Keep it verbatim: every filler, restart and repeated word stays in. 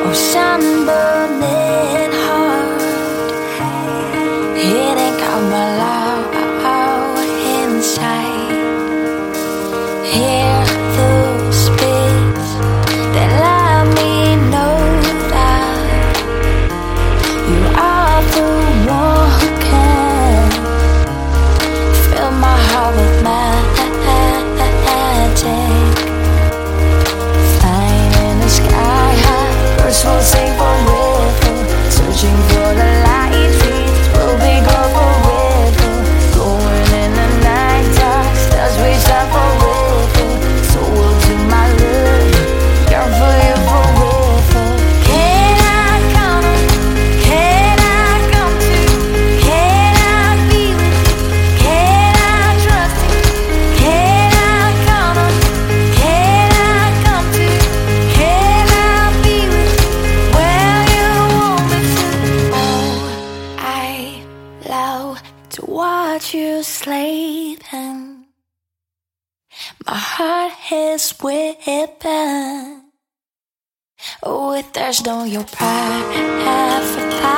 ocean burning heart, hitting Kamala inside. Hear those beats that let me know that you are the one who can fill my heart with magic. Flying in the sky high, birds will sing forever, searching for the light streets will be gone forever. Going in the night time, stars we shine forever. So we'll do my love, yearn for you forever. Can I come? Can I come to? Can I be with you? Can I trust you? Can I come? Can I come to? Can I be with you where you want me to? Oh, I love to watch you sleeping. My heart is whipping with thirst on your pride for